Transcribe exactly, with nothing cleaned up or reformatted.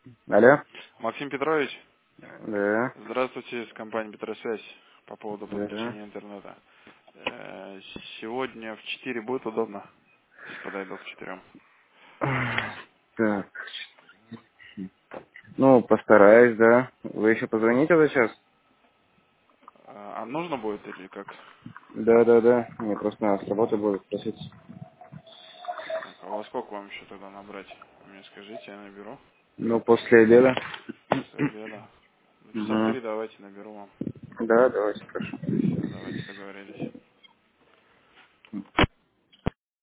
Алло? Максим Петрович, Да, здравствуйте, с компании Петросвязь по поводу да. подключения интернета. Э, Сегодня в четыре будет удобно, если подойду к четырем. Так, ну, постараюсь, да. Вы еще позвоните за час? А нужно будет или как? Да, да, да. Мне просто надо с работы будет спросить. Так, а во сколько вам еще тогда набрать? Вы мне скажите, я наберу. Ну, после обеда. После обеда. Ну, часа в Угу. три давайте наберу вам. Да, давайте, хорошо. Все, давайте договорились.